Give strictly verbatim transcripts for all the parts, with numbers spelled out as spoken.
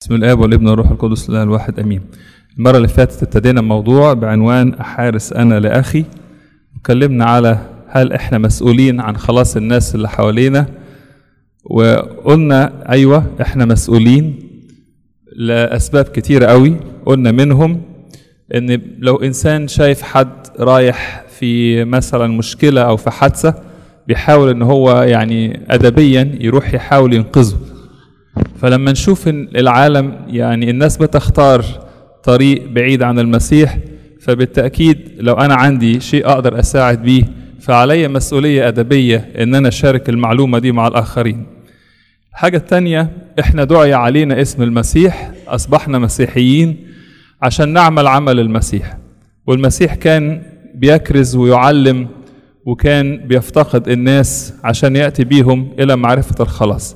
بسم الآب والابن والروح القدس الإله الواحد امين. المره اللي فاتت ابتدينا موضوع بعنوان احارس انا لاخي، وكلمنا على هل احنا مسؤولين عن خلاص الناس اللي حوالينا، وقلنا ايوه احنا مسؤولين لاسباب كتيره قوي. قلنا منهم ان لو انسان شايف حد رايح في مثلا مشكله او في حادثه، بيحاول ان هو يعني ادبيا يروح يحاول ينقذه. فلما نشوف ان العالم يعني الناس بتختار طريق بعيد عن المسيح، فبالتأكيد لو انا عندي شيء اقدر اساعد بيه فعلي مسؤولية ادبية ان انا اشارك المعلومة دي مع الاخرين. الحاجة التانية، احنا دعي علينا اسم المسيح، اصبحنا مسيحيين عشان نعمل عمل المسيح، والمسيح كان بيكرز ويعلم وكان بيفتقد الناس عشان يأتي بيهم الى معرفة الخلاص.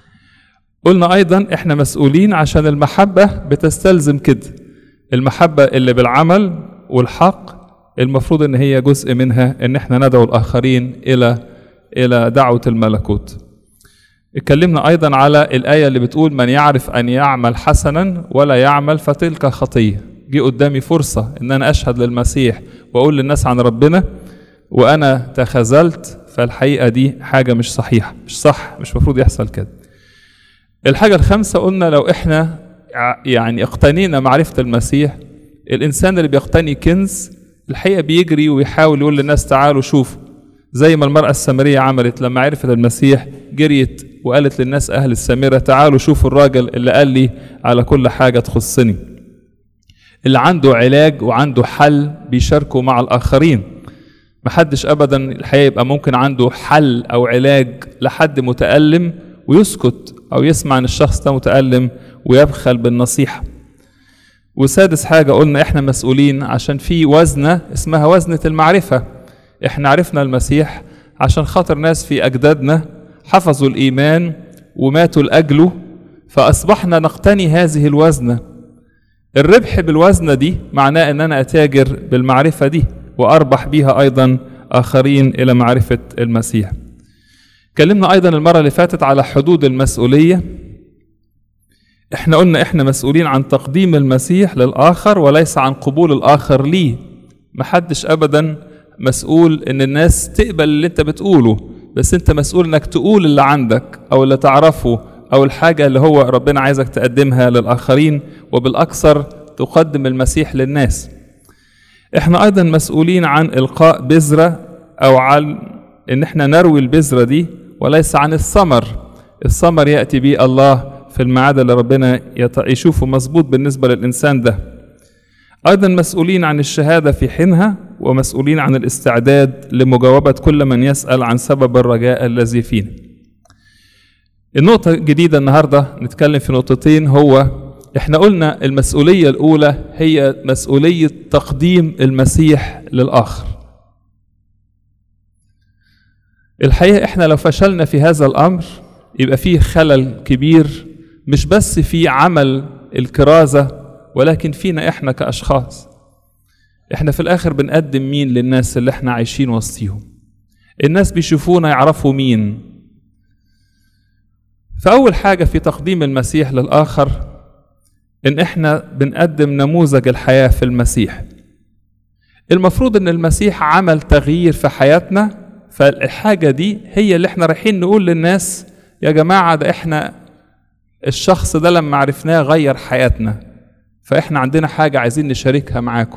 قلنا ايضا احنا مسؤولين عشان المحبة بتستلزم كده، المحبة اللي بالعمل والحق المفروض ان هي جزء منها ان احنا ندعو الاخرين الى الى دعوة الملكوت. اتكلمنا ايضا على الاية اللي بتقول من يعرف ان يعمل حسنا ولا يعمل فتلك خطية. جي قدامي فرصة ان انا اشهد للمسيح واقول للناس عن ربنا وانا تخاذلت، فالحقيقة دي حاجة مش صحيحة، مش صح، مش مفروض يحصل كده. الحاجة الخامسة، قلنا لو احنا يعني اقتنينا معرفة المسيح، الانسان اللي بيقتني كنز الحقيقة بيجري ويحاول يقول للناس تعالوا شوفوا، زي ما المرأة السامرية عملت لما عرفت المسيح، جريت وقالت للناس اهل السامرة تعالوا شوفوا الراجل اللي قال لي على كل حاجة تخصني. اللي عنده علاج وعنده حل بيشاركوا مع الاخرين. محدش ابدا الحقيقة يبقى ممكن عنده حل او علاج لحد متألم ويسكت او يسمع ان الشخص ده متألم ويبخل بالنصيحة. وسادس حاجة قلنا احنا مسؤولين عشان في وزنة اسمها وزنة المعرفة. احنا عرفنا المسيح عشان خاطر ناس في اجدادنا حفظوا الايمان وماتوا لاجله، فاصبحنا نقتني هذه الوزنة. الربح بالوزنة دي معناه ان انا اتاجر بالمعرفة دي واربح بيها ايضا اخرين الى معرفة المسيح. اتكلمنا ايضا المرة اللي فاتت على حدود المسؤولية. احنا قلنا احنا مسؤولين عن تقديم المسيح للآخر وليس عن قبول الآخر ليه. محدش ابدا مسؤول ان الناس تقبل اللي انت بتقوله، بس انت مسؤول انك تقول اللي عندك او اللي تعرفه او الحاجة اللي هو ربنا عايزك تقدمها للآخرين، وبالأكثر تقدم المسيح للناس. احنا ايضا مسؤولين عن إلقاء بذرة او عن ان احنا نروي البذرة دي، وليس عن الثمر. الثمر يأتي به الله في الميعاد اللي ربنا يشوفه مظبوط بالنسبة للإنسان ده. أيضا مسؤولين عن الشهادة في حينها، ومسؤولين عن الاستعداد لمجاوبة كل من يسأل عن سبب الرجاء الذي فينا. النقطة الجديدة النهاردة نتكلم في نقطتين. هو احنا قلنا المسؤولية الأولى هي مسؤولية تقديم المسيح للآخر. الحقيقة احنا لو فشلنا في هذا الأمر يبقى فيه خلل كبير، مش بس في عمل الكرازة ولكن فينا احنا كأشخاص. احنا في الآخر بنقدم مين للناس اللي احنا عايشين وسطيهم؟ الناس بيشوفونا يعرفوا مين؟ فأول حاجة في تقديم المسيح للآخر إن احنا بنقدم نموذج الحياة في المسيح. المفروض إن المسيح عمل تغيير في حياتنا، فالحاجة دي هي اللي احنا رايحين نقول للناس يا جماعة ده احنا الشخص ده لما عرفناه غير حياتنا، فاحنا عندنا حاجة عايزين نشاركها معاكم.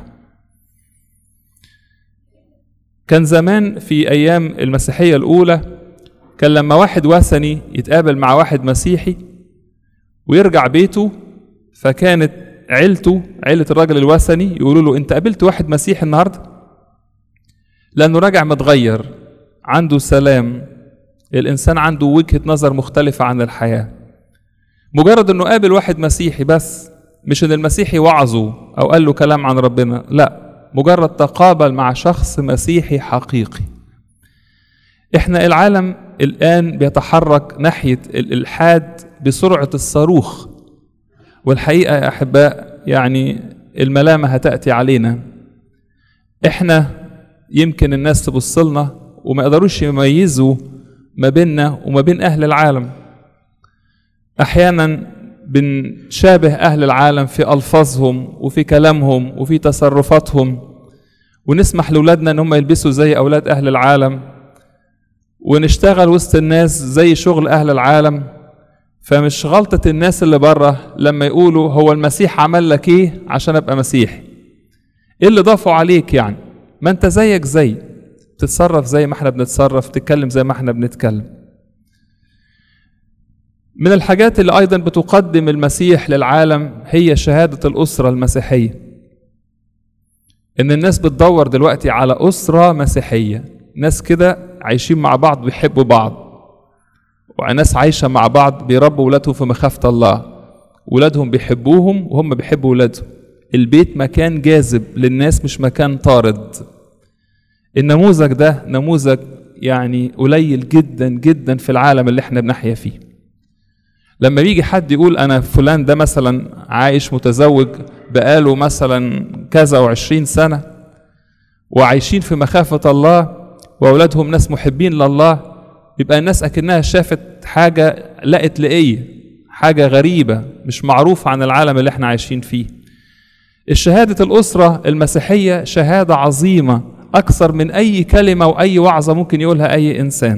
كان زمان في ايام المسيحية الاولى كان لما واحد وثني يتقابل مع واحد مسيحي ويرجع بيته، فكانت عيلته عيلة الراجل الوثني يقولوا له انت قابلت واحد مسيحي النهاردة؟ لانه راجع متغير، عنده سلام، الإنسان عنده وجهة نظر مختلفة عن الحياة. مجرد أنه قابل واحد مسيحي بس، مش أن المسيحي وعظه أو قال له كلام عن ربنا، لا، مجرد تقابل مع شخص مسيحي حقيقي. إحنا العالم الآن بيتحرك ناحية الإلحاد بسرعة الصاروخ، والحقيقة يا أحباء يعني الملامة هتأتي علينا. إحنا يمكن الناس تبصلنا وما يقدروش يميزوا ما بيننا وما بين أهل العالم. أحيانا بنشابه أهل العالم في ألفاظهم وفي كلامهم وفي تصرفاتهم، ونسمح لأولادنا أن هم يلبسوا زي أولاد أهل العالم، ونشتغل وسط الناس زي شغل أهل العالم. فمش غلطة الناس اللي بره لما يقولوا هو المسيح عمل لك إيه عشان أبقى مسيحي؟ إيه اللي ضافوا عليك يعني؟ ما أنت زيك زي، بتتصرف زي ما احنا بنتصرف، تتكلم زي ما احنا بنتكلم. من الحاجات اللي أيضا بتقدم المسيح للعالم هي شهادة الأسرة المسيحية. إن الناس بتدور دلوقتي على أسرة مسيحية، ناس كده عايشين مع بعض بيحبوا بعض، وناس عايشة مع بعض بيربوا ولادهم في مخافة الله، ولادهم بيحبوهم وهم بيحبوا ولادهم. البيت مكان جاذب للناس مش مكان طارد. النموذج ده نموذج يعني قليل جدا جدا في العالم اللي احنا بنحيا فيه. لما بيجي حد يقول أنا فلان ده مثلا عايش متزوج بقاله مثلا كذا وعشرين سنة وعايشين في مخافة الله وأولادهم ناس محبين لله، يبقى الناس أكنها شافت حاجة لا إطلاقية، حاجة غريبة مش معروفة عن العالم اللي احنا عايشين فيه. الشهادة الأسرة المسيحية شهادة عظيمة أكثر من أي كلمة وأي وعظة ممكن يقولها أي إنسان.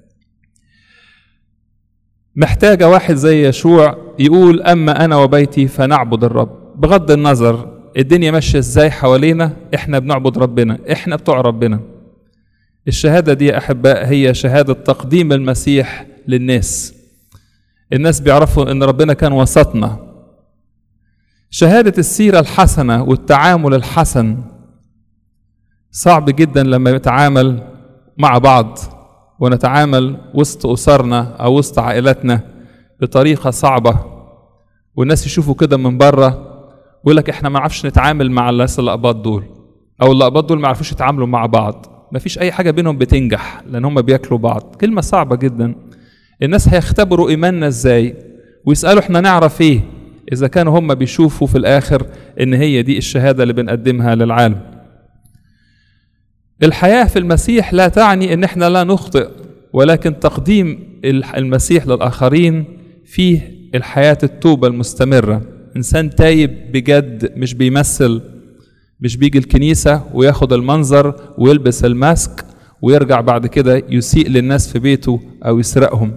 محتاجة واحد زي يشوع يقول أما أنا وبيتي فنعبد الرب. بغض النظر الدنيا ماشية إزاي حوالينا، إحنا بنعبد ربنا، إحنا بتوع ربنا. الشهادة دي يا أحباء هي شهادة تقديم المسيح للناس. الناس بيعرفوا إن ربنا كان وسطنا. شهادة السيرة الحسنة والتعامل الحسن. صعب جدا لما نتعامل مع بعض ونتعامل وسط أسرنا أو وسط عائلاتنا بطريقة صعبة، والناس يشوفوا كده من بره ويقول لك احنا ما نعرفش نتعامل مع الناس الأقباط دول، أو الأقباط دول ما يعرفوش يتعاملوا مع بعض. ما فيش أي حاجة بينهم بتنجح لأن هم بياكلوا بعض. كلمة صعبة جدا. الناس هيختبروا إيماننا إزاي ويسألوا احنا نعرف إيه إذا كانوا هم بيشوفوا في الآخر إن هي دي الشهادة اللي بنقدمها للعالم. الحياة في المسيح لا تعني إن احنا لا نخطئ، ولكن تقديم المسيح للآخرين فيه الحياة التوبة المستمرة. إنسان تايب بجد، مش بيمثل، مش بيجي الكنيسة وياخد المنظر ويلبس الماسك ويرجع بعد كده يسيء للناس في بيته أو يسرقهم.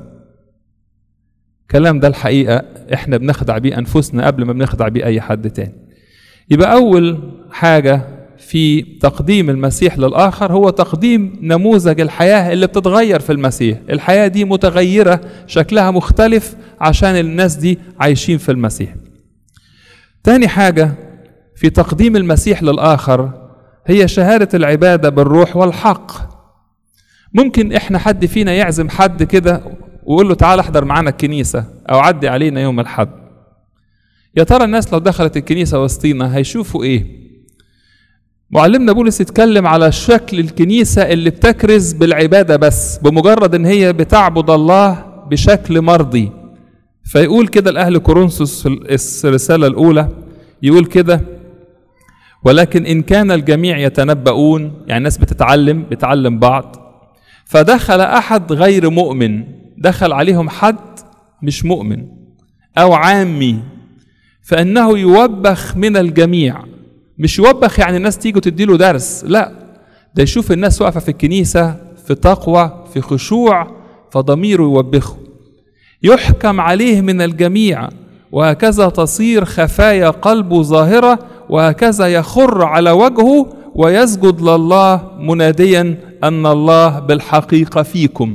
كلام ده الحقيقة احنا بنخدع بيه أنفسنا قبل ما بنخدع بيه أي حد تاني. يبقى أول حاجة في تقديم المسيح للآخر هو تقديم نموذج الحياة اللي بتتغير في المسيح. الحياة دي متغيرة، شكلها مختلف عشان الناس دي عايشين في المسيح. تاني حاجة في تقديم المسيح للآخر هي شهادة العبادة بالروح والحق. ممكن احنا حد فينا يعزم حد كده ويقول له تعال احضر معانا الكنيسة أو عدي علينا يوم الحد. يا ترى الناس لو دخلت الكنيسة وسطينا هيشوفوا ايه؟ معلمنا بولس يتكلم على شكل الكنيسة اللي بتكرز بالعبادة بس، بمجرد ان هي بتعبد الله بشكل مرضي. فيقول كده الأهل كورنثوس في الرسالة الأولى، يقول كده ولكن إن كان الجميع يتنبؤون، يعني الناس بتتعلم بتعلم بعض، فدخل أحد غير مؤمن، دخل عليهم حد مش مؤمن أو عامي، فإنه يوبخ من الجميع. مش يوبخ يعني الناس تيجي تديله درس، لا، ده يشوف الناس واقفة في الكنيسة في تقوى في خشوع فضميره يوبخه. يحكم عليه من الجميع، وهكذا تصير خفايا قلبه ظاهرة، وهكذا يخر على وجهه ويسجد لله مناديا أن الله بالحقيقة فيكم.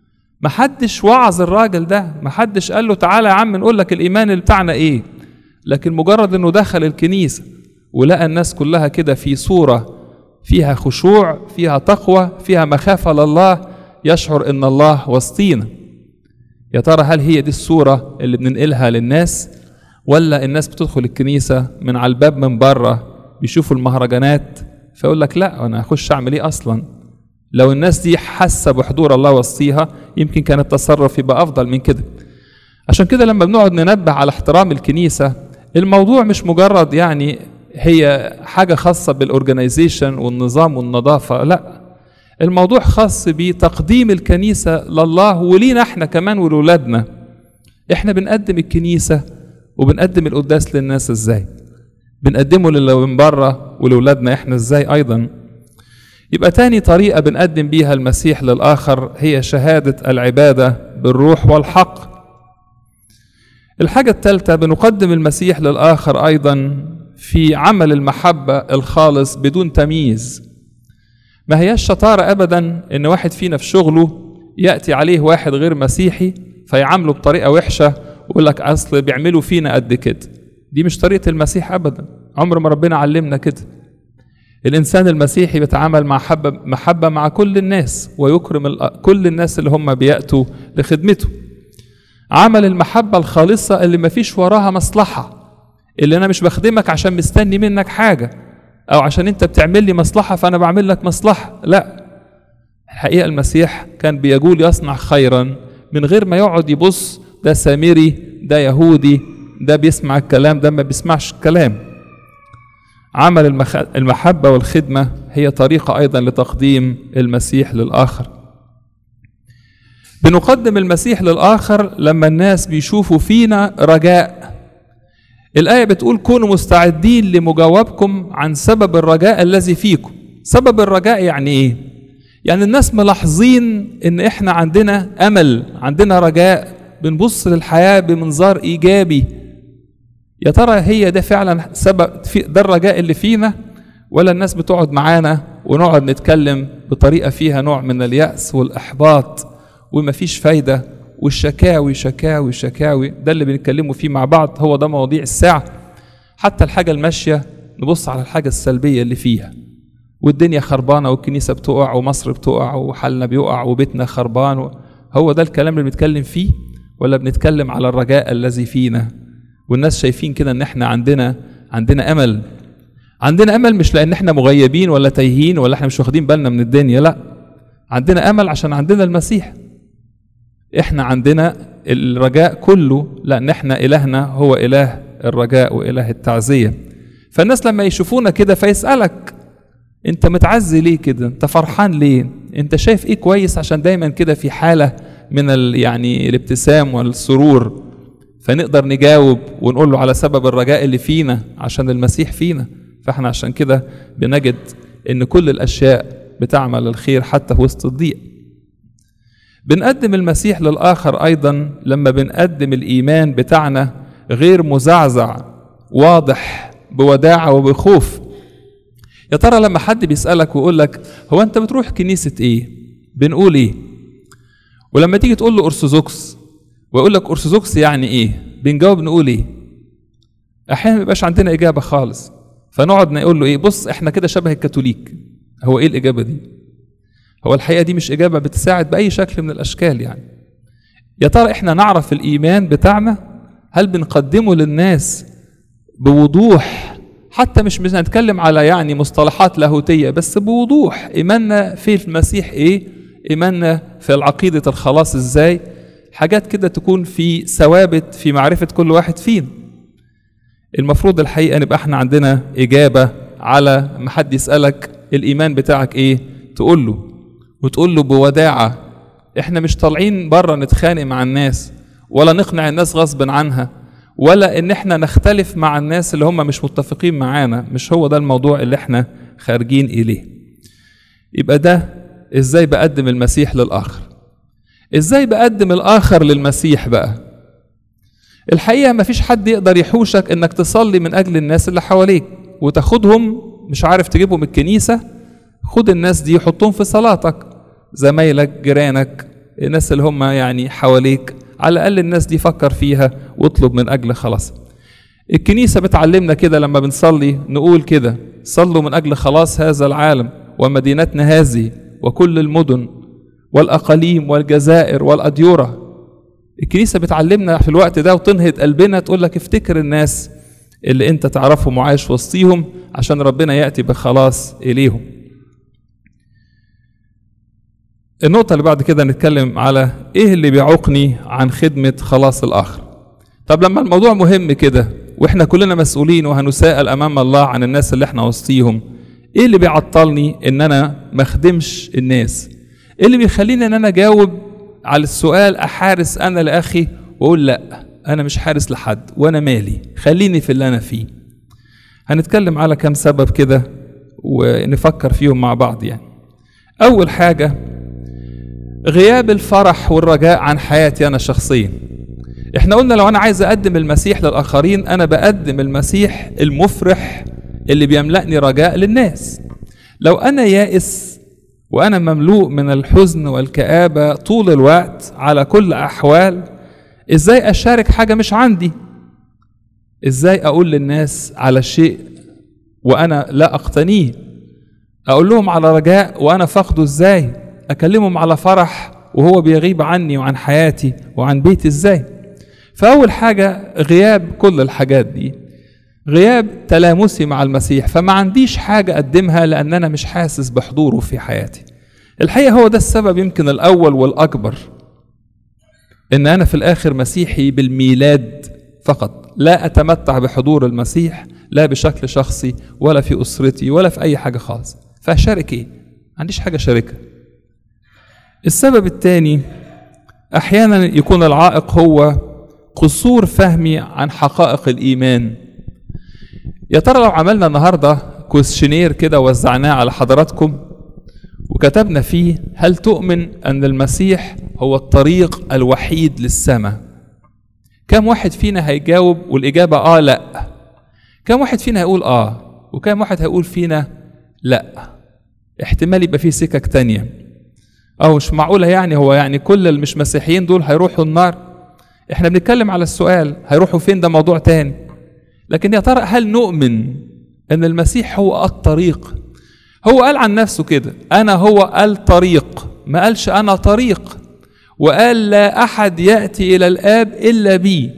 محدش وعظ الراجل ده، محدش قال له تعالى يا عم نقول لك الإيمان اللي بتاعنا إيه، لكن مجرد أنه دخل الكنيسة ولقى الناس كلها كده في صورة فيها خشوع، فيها تقوى، فيها مخافة لله، يشعر أن الله وسطينا. يا ترى هل هي دي الصورة اللي بننقلها للناس، ولا الناس بتدخل الكنيسة من على الباب من بره بيشوفوا المهرجانات فيقول لك لا أنا أخش أعمل إيه أصلا؟ لو الناس دي حاسة بحضور الله وسطيها يمكن كان التصرف يبقى أفضل من كده. عشان كده لما بنقعد ننبه على احترام الكنيسة، الموضوع مش مجرد يعني هي حاجة خاصة بالأورجانيزيشن والنظام والنظافة، لا، الموضوع خاص بتقديم الكنيسة لله ولينا احنا كمان ولولادنا. احنا بنقدم الكنيسة وبنقدم القداس للناس ازاي؟ بنقدمه للي من بره ولولادنا احنا ازاي ايضا؟ يبقى تاني طريقة بنقدم بيها المسيح للآخر هي شهادة العبادة بالروح والحق. الحاجة الثالثة بنقدم المسيح للآخر أيضا في عمل المحبة الخالص بدون تمييز. ما هياش شطارة أبدا إن واحد فينا في شغله يأتي عليه واحد غير مسيحي فيعامله بطريقة وحشة ويقول لك أصل بيعملوا فينا قد كده. دي مش طريقة المسيح أبدا، عمر ما ربنا علمنا كده. الإنسان المسيحي بيتعامل مع محبة, محبة مع كل الناس ويكرم كل الناس اللي هم بيأتوا لخدمته. عمل المحبة الخالصة اللي ما فيش وراها مصلحة، اللي أنا مش بخدمك عشان مستني منك حاجة أو عشان أنت بتعمل لي مصلحة فأنا بعمل لك مصلحة. لا، الحقيقة المسيح كان بيقول يصنع خيرا من غير ما يقعد يبص ده سامري ده يهودي ده بيسمع الكلام ده ما بيسمعش الكلام. عمل المحبة والخدمة هي طريقة أيضا لتقديم المسيح للآخر. بنقدم المسيح للآخر لما الناس بيشوفوا فينا رجاء. الآية بتقول كونوا مستعدين لمجاوبكم عن سبب الرجاء الذي فيكم. سبب الرجاء يعني إيه؟ يعني الناس ملاحظين إن إحنا عندنا أمل، عندنا رجاء، بنبص للحياة بمنظار إيجابي. يا ترى هي ده فعلا سبب في ده الرجاء اللي فينا، ولا الناس بتقعد معانا ونقعد نتكلم بطريقة فيها نوع من اليأس والإحباط ومفيش فايدة والشكاوي شكاوي شكاوي؟ ده اللي بنتكلموا فيه مع بعض، هو ده مواضيع الساعة. حتى الحاجة الماشية نبص على الحاجة السلبية اللي فيها، والدنيا خربانة والكنيسة بتقع ومصر بتقع وحالنا بيقع وبيتنا خربان. هو ده الكلام اللي بنتكلم فيه، ولا بنتكلم على الرجاء الذي فينا؟ والناس شايفين كده ان احنا عندنا عندنا امل. عندنا امل مش لان احنا مغيبين ولا تايهين ولا احنا مش واخدين بالنا من الدنيا، لا، عندنا امل عشان عندنا المسيح. احنا عندنا الرجاء كله لان احنا الهنا هو اله الرجاء واله التعزية. فالناس لما يشوفونا كده فيسألك انت متعزي ليه كده؟ انت فرحان ليه؟ انت شايف ايه كويس عشان دايما كده في حالة من ال يعني الابتسام والسرور؟ فنقدر نجاوب ونقول له على سبب الرجاء اللي فينا عشان المسيح فينا. فاحنا عشان كده بنجد ان كل الاشياء بتعمل الخير حتى في وسط الضيق. بنقدم المسيح للآخر ايضا لما بنقدم الايمان بتاعنا غير مزعزع، واضح بوداعة وبخوف. يا ترى لما حد بيسألك ويقول لك هو انت بتروح كنيسة ايه؟ بنقول ايه؟ ولما تيجي تقول له أرثوذكس ويقول لك أرثوذكس يعني ايه؟ بنجاوب نقول ايه؟ احيانا ما يبقاش عندنا اجابة خالص، فنقعد نقول له ايه؟ بص احنا كده شبه الكاثوليك. هو ايه الاجابة دي؟ هو الحقيقة دي مش اجابة بتساعد بأي شكل من الاشكال. يعني يا ترى احنا نعرف الايمان بتاعنا؟ هل بنقدمه للناس بوضوح؟ حتى مش بنتكلم على يعني مصطلحات لاهوتية، بس بوضوح ايماننا في المسيح ايه؟ ايماننا في العقيدة الخلاص ازاي؟ حاجات كده تكون في ثوابت في معرفة كل واحد فينا. المفروض الحقيقة نبقى احنا عندنا إجابة على ما حد يسألك الإيمان بتاعك إيه تقول له، وتقول له بوداعة. احنا مش طالعين بره نتخانق مع الناس ولا نقنع الناس غصب عنها، ولا ان احنا نختلف مع الناس اللي هم مش متفقين معانا. مش هو ده الموضوع اللي احنا خارجين إليه. يبقى ده ازاي بقدم المسيح للآخر. ازاي بقدم الآخر للمسيح بقى؟ الحقيقة ما فيش حد يقدر يحوشك انك تصلي من اجل الناس اللي حواليك وتاخدهم، مش عارف تجيبهم الكنيسة، خد الناس دي حطهم في صلاتك، زمايلك، جيرانك، الناس اللي هم يعني حواليك، على الأقل الناس دي فكر فيها واطلب من أجل خلاص. الكنيسة بتعلمنا كده لما بنصلي نقول كده: صلوا من أجل خلاص هذا العالم ومدينتنا هذه وكل المدن والأقاليم والجزائر والأديرة. الكنيسة بتعلمنا في الوقت ده وتنهض قلبنا، تقول لك افتكر الناس اللي انت تعرفهم وعايش وسطيهم عشان ربنا يأتي بخلاص إليهم. النقطة اللي بعد كده نتكلم على ايه اللي بيعوقني عن خدمة خلاص الآخر. طب لما الموضوع مهم كده واحنا كلنا مسؤولين وهنسائل أمام الله عن الناس اللي احنا وسطيهم، ايه اللي بيعطلني ان انا ما اخدمش الناس؟ ايه اللي بيخليني ان انا اجاوب على السؤال احارس انا لاخي واقول لا؟ أنا مش حارس لحد وأنا مالي، خليني في اللي أنا فيه. هنتكلم على كم سبب كده ونفكر فيهم مع بعض. يعني أول حاجة غياب الفرح والرجاء عن حياتي أنا شخصيا. احنا قلنا لو أنا عايز أقدم المسيح للآخرين أنا بقدم المسيح المفرح اللي بيملأني رجاء للناس. لو أنا يائس وأنا مملوء من الحزن والكآبة طول الوقت على كل أحوال، إزاي أشارك حاجة مش عندي؟ إزاي أقول للناس على شيء وأنا لا أقتنيه؟ أقول لهم على رجاء وأنا فقده إزاي؟ أكلمهم على فرح وهو بيغيب عني وعن حياتي وعن بيتي إزاي؟ فأول حاجة غياب كل الحاجات دي، غياب تلامسي مع المسيح، فما عنديش حاجة أقدمها لأن أنا مش حاسس بحضوره في حياتي. الحقيقة هو ده السبب يمكن الأول والأكبر، إن أنا في الآخر مسيحي بالميلاد فقط، لا أتمتع بحضور المسيح لا بشكل شخصي ولا في أسرتي ولا في أي حاجة خالص. فأشارك إيه؟ ما عنديش حاجة شاركها. السبب الثاني أحيانا يكون العائق هو قصور فهمي عن حقائق الإيمان. يا ترى لو عملنا النهاردة كويشنير كده وزعناه على حضراتكم وكتبنا فيه هل تؤمن أن المسيح هو الطريق الوحيد للسماء؟ كم واحد فينا هيجاوب والإجابة آه لا؟ كم واحد فينا هيقول آه؟ وكم واحد هيقول فينا لا؟ احتمال يبقى فيه سكك تانية، أو مش معقولة يعني هو يعني كل المش مسيحيين دول هيروحوا النار؟ احنا بنتكلم على السؤال هيروحوا فين، ده موضوع تاني. لكن يا ترى هل نؤمن أن المسيح هو الطريق؟ هو قال عن نفسه كده أنا هو الطريق، ما قالش أنا طريق، وقال لا أحد يأتي إلى الآب إلا بي.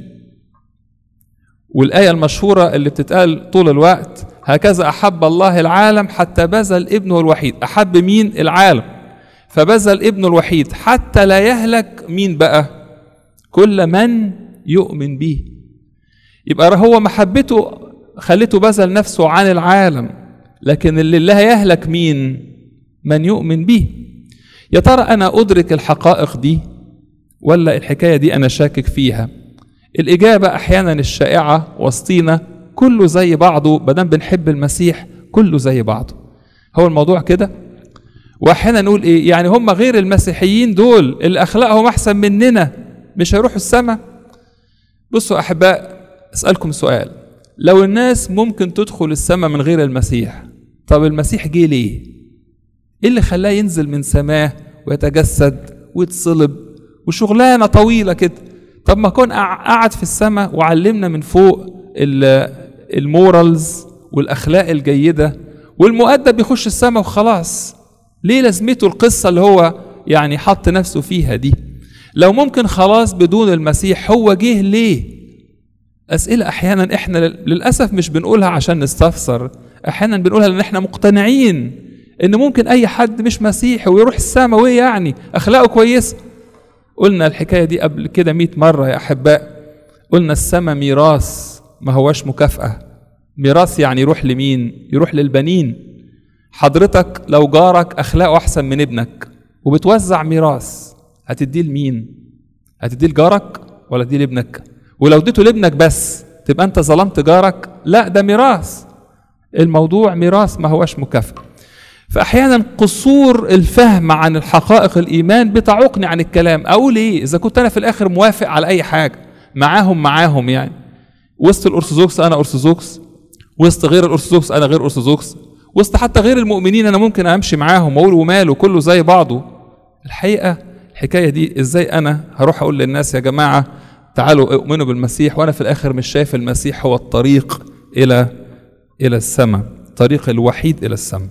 والآية المشهورة اللي بتتقال طول الوقت هكذا أحب الله العالم حتى بذل ابنه الوحيد. أحب مين؟ العالم، فبذل ابنه الوحيد حتى لا يهلك مين بقى؟ كل من يؤمن به. يبقى هو محبته خلته بذل نفسه عن العالم، لكن اللي لا يهلك مين؟ من يؤمن به. يا ترى أنا أدرك الحقائق دي ولا الحكاية دي أنا شاكك فيها؟ الإجابة أحيانا الشائعة وسطينا كله زي بعضه، بدل بنحب المسيح كله زي بعضه. هو الموضوع كده. وأحيانا نقول إيه يعني هم غير المسيحيين دول اللي أخلاقهم أحسن مننا مش هيروحوا السماء؟ بصوا أحباء، أسألكم سؤال، لو الناس ممكن تدخل السماء من غير المسيح، طب المسيح جه ليه؟ إيه اللي خلاه ينزل من سماه ويتجسد ويتصلب وشغلانة طويلة كده؟ طب ما كون قعد في السماء وعلمنا من فوق المورالز والأخلاق الجيدة والمؤدب يخش السماء وخلاص. ليه لازمته القصة اللي هو يعني حط نفسه فيها دي؟ لو ممكن خلاص بدون المسيح هو جه ليه؟ أسئلة أحيانا إحنا للأسف مش بنقولها عشان نستفسر، أحيانا بنقولها لأن إحنا مقتنعين إن ممكن أي حد مش مسيحي ويروح السماء وإيه يعني أخلاقه كويسة. قلنا الحكاية دي قبل كده مئة مرة يا أحباء. قلنا السماء ميراث ما هواش مكافأة. ميراث يعني يروح لمين؟ يروح للبنين. حضرتك لو جارك أخلاقه أحسن من ابنك وبتوزع ميراث، هتديه لمين؟ هتديه لجارك ولا تديه لابنك؟ ولو اديته لابنك بس تبقى أنت ظلمت جارك؟ لا، ده ميراث. الموضوع ميراث ما هواش مكافأة. فأحيانا قصور الفهم عن الحقائق الإيمان بتعوقني عن الكلام. أقول إيه إذا كنت أنا في الآخر موافق على أي حاجة معاهم معاهم يعني وسط الأرثوذكس أنا أرثوذكس، وسط غير الأرثوذكس أنا غير أرثوذكس، وسط حتى غير المؤمنين أنا ممكن أمشي معاهم وأقول وماله كله زي بعضه. الحقيقة الحكاية دي إزاي أنا هروح أقول للناس يا جماعة تعالوا اؤمنوا بالمسيح وأنا في الآخر مش شايف المسيح هو الطريق إلى إلى السماء، الطريق الوحيد إلى السماء.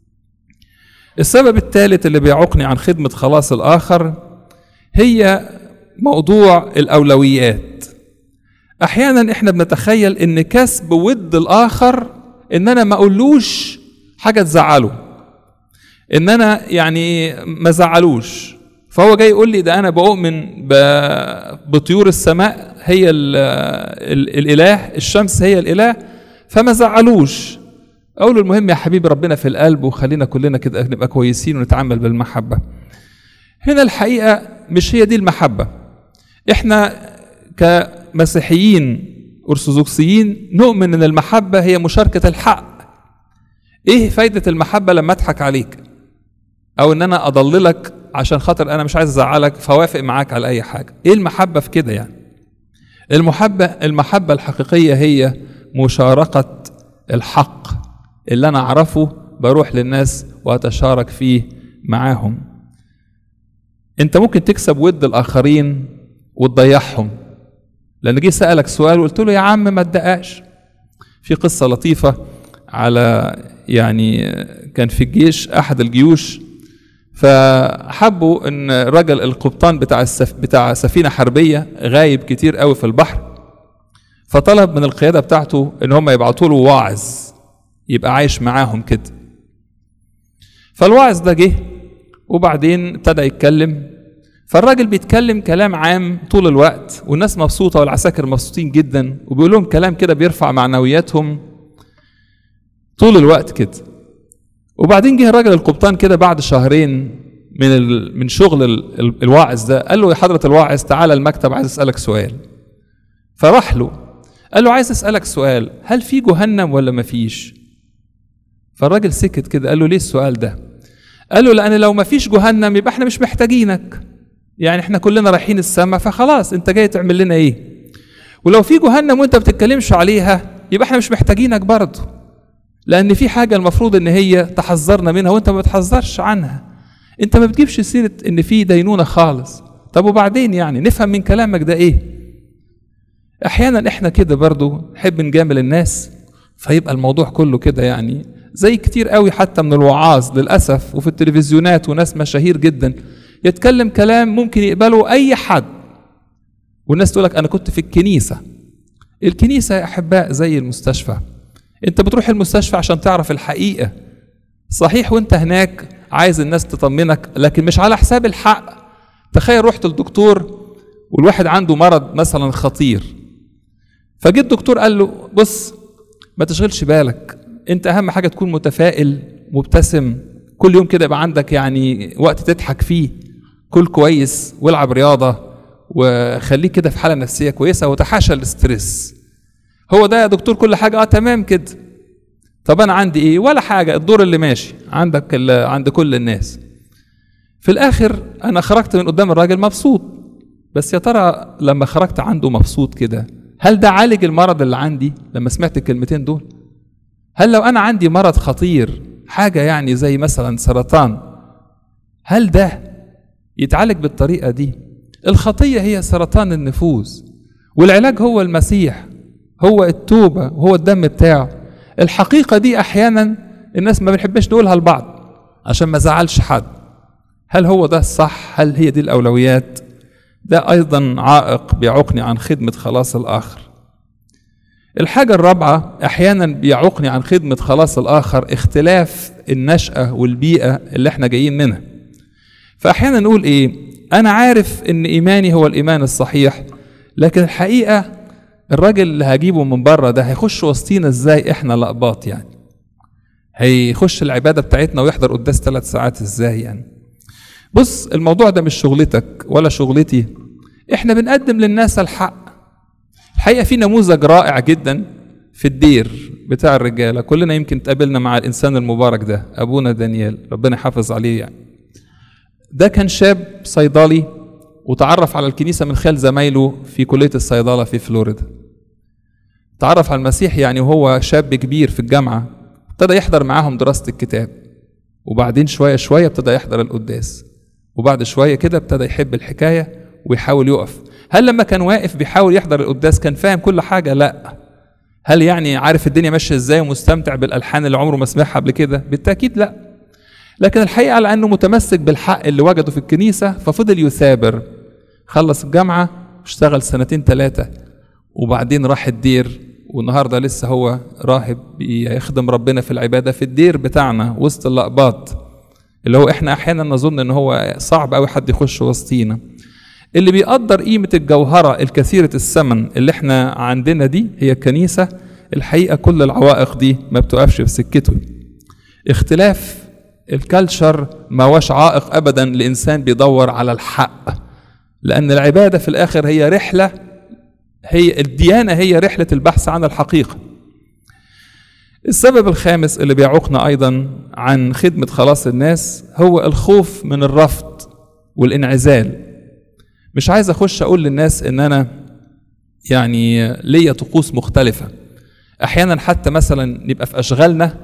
السبب الثالث اللي بيعوقني عن خدمة خلاص الآخر هي موضوع الأولويات. أحيانا إحنا بنتخيل إن كسب ود الآخر إن أنا ما أقولوش حاجة تزعله، إن أنا يعني ما زعلوش، فهو جاي يقول لي ده أنا بؤمن بطيور السماء هي ال ال الإله، الشمس هي الإله، فما زعلوش. أقول له المهم يا حبيبي ربنا في القلب وخلينا كلنا كده نبقى كويسين ونتعامل بالمحبة. هنا الحقيقة مش هي دي المحبة. إحنا كمسيحيين أرثوذكسيين نؤمن ان المحبة هي مشاركة الحق. ايه فايدة المحبة لما اضحك عليك او ان انا اضللك عشان خاطر انا مش عايز ازعلك فوافق معاك على اي حاجة؟ ايه المحبة في كده يعني؟ المحبة المحبة الحقيقية هي مشاركة الحق اللي انا اعرفه، بروح للناس واتشارك فيه معاهم. انت ممكن تكسب ود الاخرين وتضيعهم، لان جه سألك سؤال وقلت له يا عم ما تدققش. في قصة لطيفة على يعني كان في الجيش احد الجيوش، فحبوا ان رجل القبطان بتاع السف بتاع سفينة حربية غايب كتير قوي في البحر، فطلب من القيادة بتاعته ان هم يبعتوا له واعظ يبقى عايش معاهم كده. فالواعظ ده جه وبعدين ابتدى يتكلم، فالراجل بيتكلم كلام عام طول الوقت والناس مبسوطة والعساكر مبسوطين جدا، وبيقول لهم كلام كده بيرفع معنوياتهم طول الوقت كده. وبعدين جه الراجل القبطان كده بعد شهرين من ال... من شغل ال... ال... الواعظ ده، قال له يا حضرة الواعظ تعالى المكتب عايز اسألك سؤال. فراح له قال له عايز اسألك سؤال، هل في جهنم ولا ما فيش؟ فالراجل سكت كده، قال له ليه السؤال ده؟ قال له لأن لو ما فيش جهنم يبقى احنا مش محتاجينك، يعني احنا كلنا رايحين السماء فخلاص انت جاي تعمل لنا ايه؟ ولو في جهنم وانت بتتكلمش عليها يبقى احنا مش محتاجينك برضه، لأن في حاجة المفروض ان هي تحذرنا منها وانت ما بتحذرش عنها. انت ما بتجيبش سيرة ان في دينونة خالص. طب وبعدين يعني نفهم من كلامك ده ايه؟ احيانا احنا كده برضه نحب نجامل الناس فيبقى الموضوع كله كده، يعني زي كتير قوي حتى من الوعاظ للأسف وفي التلفزيونات وناس مشاهير جدا يتكلم كلام ممكن يقبله أي حد، والناس تقولك أنا كنت في الكنيسة. الكنيسة يا أحباء زي المستشفى، أنت بتروح المستشفى عشان تعرف الحقيقة صحيح، وأنت هناك عايز الناس تطمنك لكن مش على حساب الحق. تخيل رحت الدكتور والواحد عنده مرض مثلا خطير، فجيت الدكتور قال له بص ما تشغلش بالك، انت اهم حاجة تكون متفائل مبتسم، كل يوم كده يبقى عندك يعني وقت تضحك فيه، كل كويس والعب رياضة وخليك كده في حالة نفسية كويسة وتحاشى الاسترس. هو ده يا دكتور كل حاجة؟ اه تمام كده. طب انا عندي ايه؟ ولا حاجة، الدور اللي ماشي عندك عند كل الناس. في الاخر انا خرجت من قدام الراجل مبسوط، بس يا ترى لما خرجت عنده مبسوط كده هل ده عالج المرض اللي عندي لما سمعت الكلمتين دول؟ هل لو أنا عندي مرض خطير حاجة يعني زي مثلا سرطان هل ده يتعالج بالطريقة دي؟ الخطية هي سرطان النفوس والعلاج هو المسيح، هو التوبة وهو الدم بتاعه. الحقيقة دي أحيانا الناس ما بنحبش نقولها لبعض عشان ما زعلش حد. هل هو ده الصح؟ هل هي دي الأولويات؟ ده أيضا عائق بيعوقني عن خدمة خلاص الآخر. الحاجة الرابعة أحيانا بيعوقني عن خدمة خلاص الآخر اختلاف النشأة والبيئة اللي احنا جايين منها. فأحيانا نقول إيه؟ أنا عارف إن إيماني هو الإيمان الصحيح، لكن الحقيقة الراجل اللي هجيبه من بره ده هيخش وسطينا إزاي إحنا لقباط يعني؟ هيخش العبادة بتاعتنا ويحضر قداس ثلاث ساعات إزاي يعني؟ بص الموضوع ده مش شغلتك ولا شغلتي، إحنا بنقدم للناس الحق. الحقيقة في نموذج رائع جدا في الدير بتاع الرجالة، كلنا يمكن تقابلنا مع الإنسان المبارك ده أبونا دانيال ربنا يحافظ عليه. يعني ده كان شاب صيدلي وتعرف على الكنيسة من خلال زمايله في كلية الصيدلة في فلوريدا. تعرف على المسيح يعني وهو شاب كبير في الجامعة، ابتدى يحضر معاهم دراسة الكتاب، وبعدين شوية شوية ابتدى يحضر القداس، وبعد شوية كده ابتدى يحب الحكاية ويحاول يقف. هل لما كان واقف بيحاول يحضر القداس كان فاهم كل حاجة؟ لا. هل يعني عارف الدنيا ماشية ازاي ومستمتع بالألحان اللي عمره ما سمعها قبل كده؟ بالتأكيد لا. لكن الحقيقة على أنه متمسك بالحق اللي وجده في الكنيسة ففضل يثابر، خلص الجامعة اشتغل سنتين ثلاثة وبعدين راح الدير، والنهاردة لسه هو راهب بيخدم ربنا في العبادة في الدير بتاعنا وسط اللقباط اللي هو احنا احيانا نظن ان هو صعب قوي حد يخش وسطينا. اللي بيقدر قيمة الجوهرة الكثيرة الثمن اللي احنا عندنا دي هي الكنيسة. الحقيقة كل العوائق دي ما بتقفش في سكته. اختلاف الكالتشر ما هوش عائق ابدا لإنسان بيدور على الحق، لأن العبادة في الآخر هي رحلة هي الديانة هي رحلة البحث عن الحقيقة. السبب الخامس اللي بيعوقنا أيضا عن خدمة خلاص الناس هو الخوف من الرفض والانعزال. مش عايز أخش أقول للناس إن أنا يعني ليا طقوس مختلفة. أحيانا حتى مثلا نبقى في أشغالنا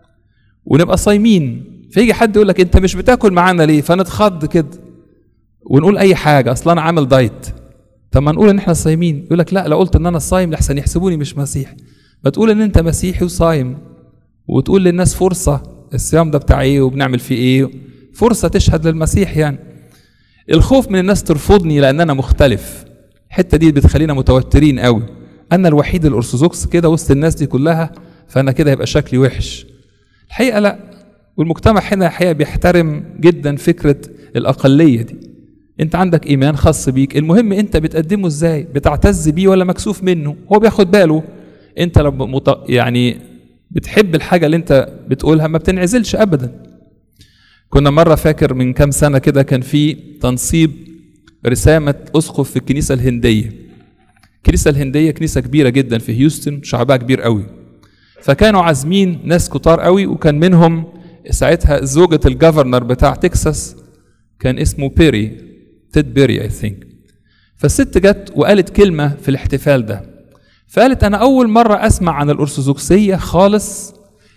ونبقى صايمين، فيجي حد يقول لك أنت مش بتاكل معانا ليه؟ فنتخض كده ونقول أي حاجة، أصلا أنا عامل دايت. طب ما نقول إن إحنا صايمين، يقول لك لا، لو قلت إن أنا صايم لحسن يحسبوني مش مسيحي. ما تقول إن أنت مسيحي وصايم، وتقول للناس فرصة الصيام ده بتاع إيه وبنعمل فيه إيه، فرصة تشهد للمسيح. يعني الخوف من الناس ترفضني لأن أنا مختلف، الحتة دي بتخلينا متوترين قوي. أنا الوحيد الأرثوذكس كده وسط الناس دي كلها، فأنا كده يبقى شكلي وحش. الحقيقة لا، والمجتمع هنا الحقيقة بيحترم جدا فكرة الأقلية دي. أنت عندك إيمان خاص بيك، المهم أنت بتقدمه إزاي، بتعتز بيه ولا مكسوف منه. هو بياخد باله. أنت لو مط... يعني بتحب الحاجة اللي أنت بتقولها ما بتنعزلش أبدا. كنا مرة فاكر من كام سنة كده كان في تنصيب رسامة أسقف في الكنيسة الهندية. الكنيسة الهندية كنيسة كبيرة جدا في هيوستن، شعبها كبير قوي. فكانوا عازمين ناس كتار قوي، وكان منهم ساعتها زوجة الجفرنر بتاع تكساس كان اسمه بيري، تيد بيري اي ثينك. فالست جت وقالت كلمة في الاحتفال ده، فقالت أنا أول مرة أسمع عن الأرثوذكسية خالص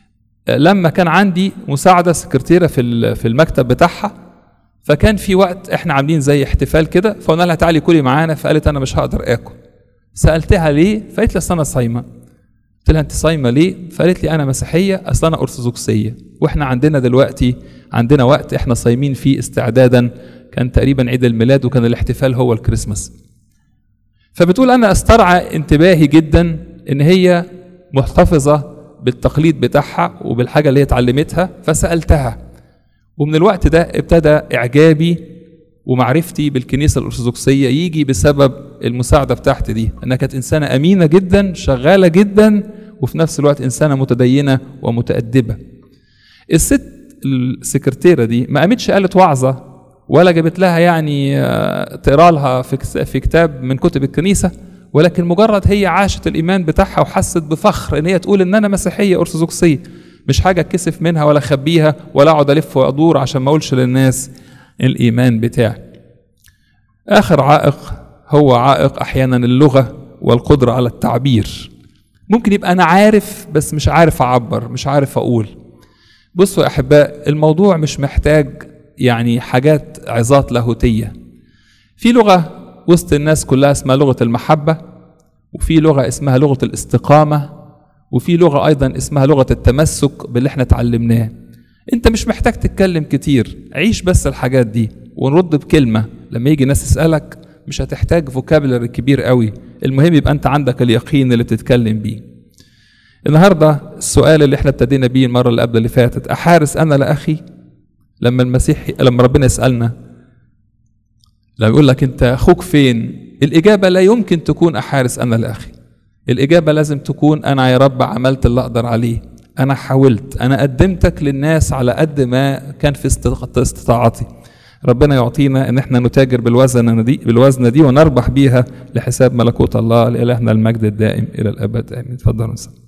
لما كان عندي مساعدة سكرتيرة في في المكتب بتاعها. فكان في وقت احنا عاملين زي احتفال كده، فقلنا لها تعالي كلي معانا، فقالت أنا مش هقدر آكل. سألتها ليه؟ فقالت لي أصل أنا صايمة. قلت لها أنت صايمة ليه؟ فقالت لي أنا مسيحية، أصل أنا أرثوذكسية، وإحنا عندنا دلوقتي عندنا وقت إحنا صايمين فيه استعدادا، كان تقريبا عيد الميلاد وكان الاحتفال هو الكريسماس. فبتقول أنا استرعى انتباهي جدا إن هي محتفظة بالتقليد بتاعها وبالحاجة اللي هي اتعلمتها، فسألتها. ومن الوقت ده ابتدى إعجابي ومعرفتي بالكنيسة الأرثوذكسية يجي بسبب المساعدة بتاعتي دي، أنها كانت إنسانة أمينة جدا، شغالة جدا، وفي نفس الوقت إنسانة متدينة ومتأدبة. الست السكرتيرة دي ما قامتش قالت وعظة ولا جابت لها يعني تقرا لها في كتاب من كتب الكنيسة، ولكن مجرد هي عاشت الإيمان بتاعها وحست بفخر إن هي تقول إن أنا مسيحية أرثوذكسية، مش حاجة اتكسف منها ولا أخبيها ولا أقعد ألف وأدور عشان ما أقولش للناس الإيمان بتاعي. آخر عائق هو عائق أحيانا اللغة والقدرة على التعبير. ممكن يبقى أنا عارف بس مش عارف أعبر، مش عارف أقول. بصوا يا أحباء، الموضوع مش محتاج يعني حاجات عظات لاهوتية. في لغة وسط الناس كلها اسمها لغة المحبة، وفي لغة اسمها لغة الاستقامة، وفي لغة أيضا اسمها لغة التمسك باللي احنا اتعلمناه. انت مش محتاج تتكلم كتير، عيش بس الحاجات دي ونرد بكلمة. لما يجي ناس يسألك مش هتحتاج فوكابلري كبير قوي، المهم يبقى انت عندك اليقين اللي بتتكلم بيه. النهاردة السؤال اللي احنا ابتدينا بيه المرة اللي قبل اللي فاتت، أحارس أنا لأخي؟ لما المسيح لما ربنا يسألنا لما يقول لك انت أخوك فين، الإجابة لا يمكن تكون أحارس أنا لأخي. الإجابة لازم تكون أنا يا رب عملت اللي أقدر عليه، أنا حاولت، أنا قدمتك للناس على قد ما كان في استطاعتي. ربنا يعطينا ان احنا نتاجر بالوزنة دي بالوزنة دي ونربح بيها لحساب ملكوت الله. لإلهنا المجد الدائم إلى الأبد آمين. تفضلوا.